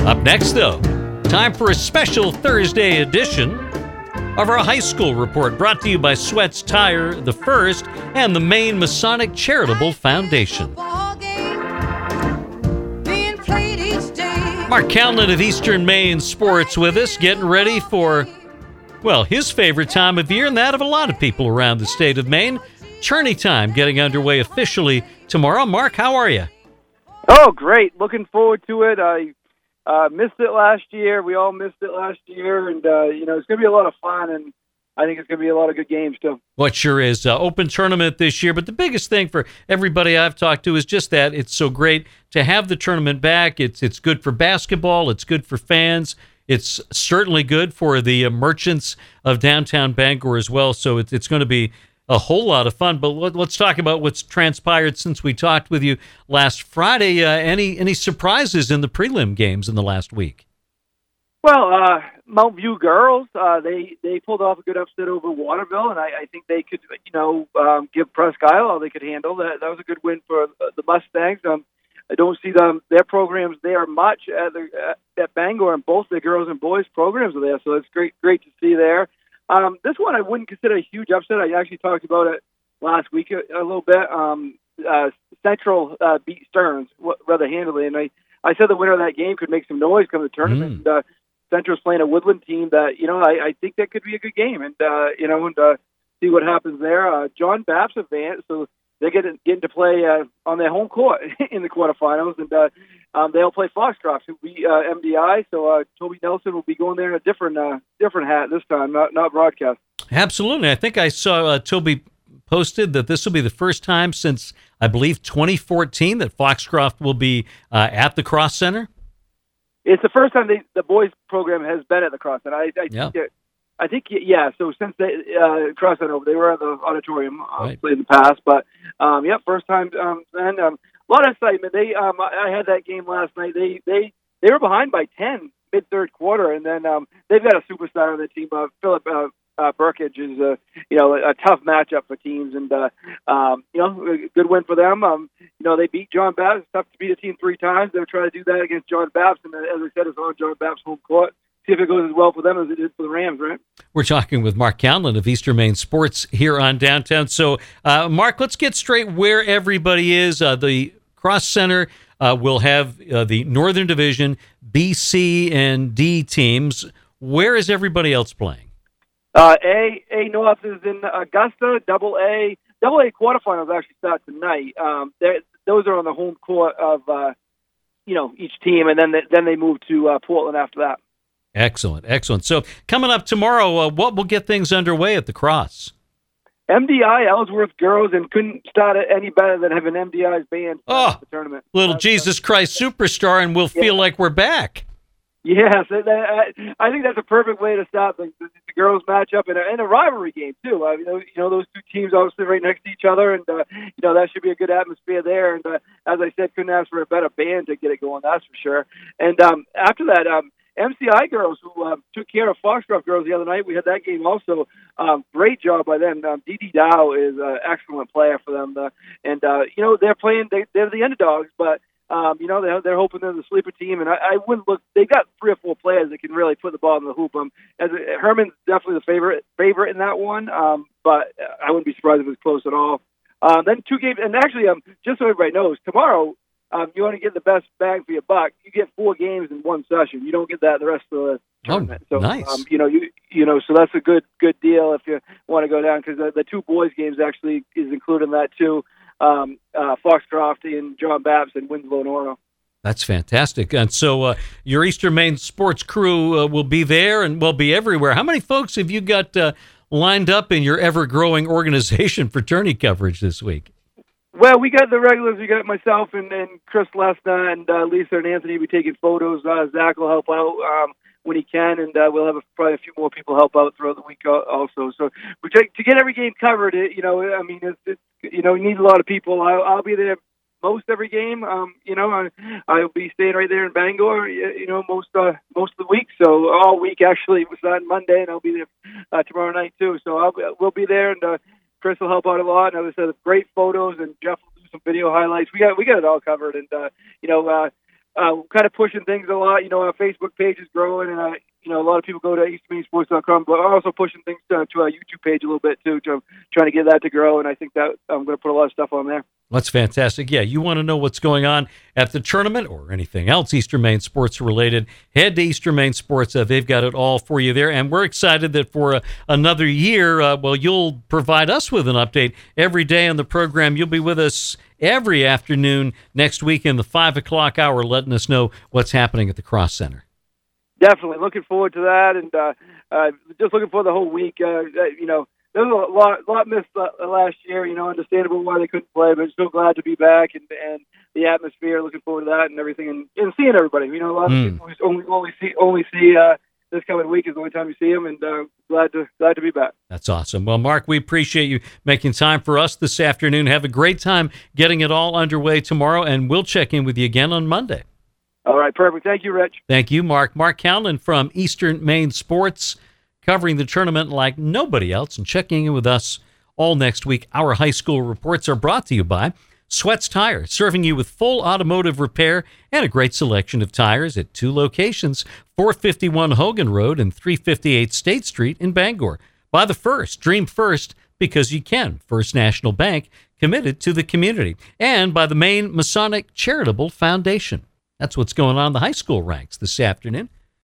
Up next, though, time for a special Thursday edition of our high school report, brought to you by Sweats Tire, The First, and the Maine Masonic Charitable Foundation. Mark Callan of Eastern Maine Sports with us, getting ready for, well, his favorite time of year and that of a lot of people around the state of Maine. Tourney time getting underway officially tomorrow. Mark, how are you? Oh, great. Looking forward to it. I missed it last year. We all missed it last year. And, it's going to be a lot of fun, and I think it's going to be a lot of good games, too. Well, it sure is. Open tournament this year. But the biggest thing for everybody I've talked to is just that it's so great to have the tournament back. It's good for basketball. It's good for fans. It's certainly good for the merchants of downtown Bangor as well. So it's going to be a whole lot of fun. But let's talk about what's transpired since we talked with you last Friday. Any surprises in the prelim games in the last week? Well, Mount View girls, they pulled off a good upset over Waterville, and I think they could, give Presque Isle all they could handle. That was a good win for the Mustangs. I don't see their programs there much at Bangor, and both the girls and boys programs are there, so it's great to see there. This one I wouldn't consider a huge upset. I actually talked about it last week a little bit. Central beat Stearns rather handily, and I said the winner of that game could make some noise come the tournament. Central's playing a Woodland team that, I think that could be a good game, and see what happens there. John Baps advanced, so they're getting to play on their home court in the quarterfinals, and they'll play Foxcroft, who beat MDI. So Toby Nelson will be going there in a different hat this time, not broadcast. Absolutely. I think I saw Toby posted that this will be the first time since, I believe, 2014 that Foxcroft will be at the Cross Center. It's the first time the boys program has been at the Cross Center. I think, so since they Cross Center, they were at the auditorium obviously in the past, but first time. And a lot of excitement. I had that game last night. They were behind by 10 mid third quarter, and then they've got a superstar on the team. Philip Burkage is a tough matchup for teams, and a good win for them. They beat John Baps. It's tough to beat a team 3 times. They're trying to do that against John Baps, and as I said, it's on John Baps' home court. See if it goes as well for them as it did for the Rams, right? We're talking with Mark Callan of Eastern Maine Sports here on Downtown. So, Mark, let's get straight where everybody is. The Cross Center will have the Northern Division, B, C, and D teams. Where is everybody else playing? A North is in Augusta. Double A quarterfinals actually start tonight. Those are on the home court of each team, and then they move to Portland after that. Excellent. So coming up tomorrow, what will get things underway at the Cross? MDI Ellsworth girls, and couldn't start it any better than having MDI's band at the tournament. Little Jesus Christ Superstar, and we'll feel like we're back. Yes, I think that's a perfect way to start the girls matchup and a rivalry game too. Those two teams obviously right next to each other, and that should be a good atmosphere there. And as I said, couldn't ask for a better band to get it going. That's for sure. And after that, MCI girls, who took care of Foxcroft girls the other night, we had that game also. Great job by them. Dee Dow is an excellent player for them, they're playing. They're the underdogs, but. They're hoping they're the sleeper team, and I wouldn't look. They got 3 or 4 players that can really put the ball in the hoop. Herman's definitely the favorite in that one, but I wouldn't be surprised if it was close at all. Then 2 games, and actually, just so everybody knows, tomorrow you want to get the best bang for your buck. You get 4 games in one session. You don't get that the rest of the tournament. So, nice. So that's a good deal if you want to go down, because the 2 boys games actually is included in that too. Foxcroft and John Baps and Winslow and Oro. That's fantastic. And so your Eastern Maine sports crew will be there and will be everywhere. How many folks have you got lined up in your ever-growing organization for tourney coverage this week? Well, we got the regulars. We got myself and Chris Lesna and Lisa and Anthony will be taking photos. Zach will help out when he can, and we'll have probably a few more people help out throughout the week also. So we try to get every game covered. It's you need a lot of people. I'll be there most every game. I'll be staying right there in Bangor. Most of the week. So all week actually. It was on Monday, and I'll be there tomorrow night too. So we'll be there, and Chris will help out a lot. And as I said, great photos, and Jeff will do some video highlights. We got it all covered, and kind of pushing things a lot. Our Facebook page is growing, and a lot of people go to EasternMaineSports.com, but I'm also pushing things to our YouTube page a little bit too, trying to get that to grow. And I think that I'm going to put a lot of stuff on there. That's fantastic. Yeah, you want to know what's going on at the tournament or anything else Eastern Maine sports related, head to Eastern Maine Sports. They've got it all for you there. And we're excited that for another year, you'll provide us with an update every day on the program. You'll be with us every afternoon next week in the 5 o'clock hour, letting us know what's happening at the Cross Center. Definitely. Looking forward to that. And just looking for the whole week. There was a lot missed last year, understandable why they couldn't play, but still glad to be back and the atmosphere, looking forward to that and everything and seeing everybody. A lot of people only see this coming week is the only time you see them, and glad to be back. That's awesome. Well, Mark, we appreciate you making time for us this afternoon. Have a great time getting it all underway tomorrow, and we'll check in with you again on Monday. All right, perfect. Thank you, Rich. Thank you, Mark. Mark Cowlin from Eastern Maine Sports, covering the tournament like nobody else and checking in with us all next week. Our high school reports are brought to you by Sweats Tire, serving you with full automotive repair and a great selection of tires at 2 locations, 451 Hogan Road and 358 State Street in Bangor. By the First, dream first because you can. First National Bank, committed to the community. And by the Maine Masonic Charitable Foundation. That's what's going on in the high school ranks this afternoon.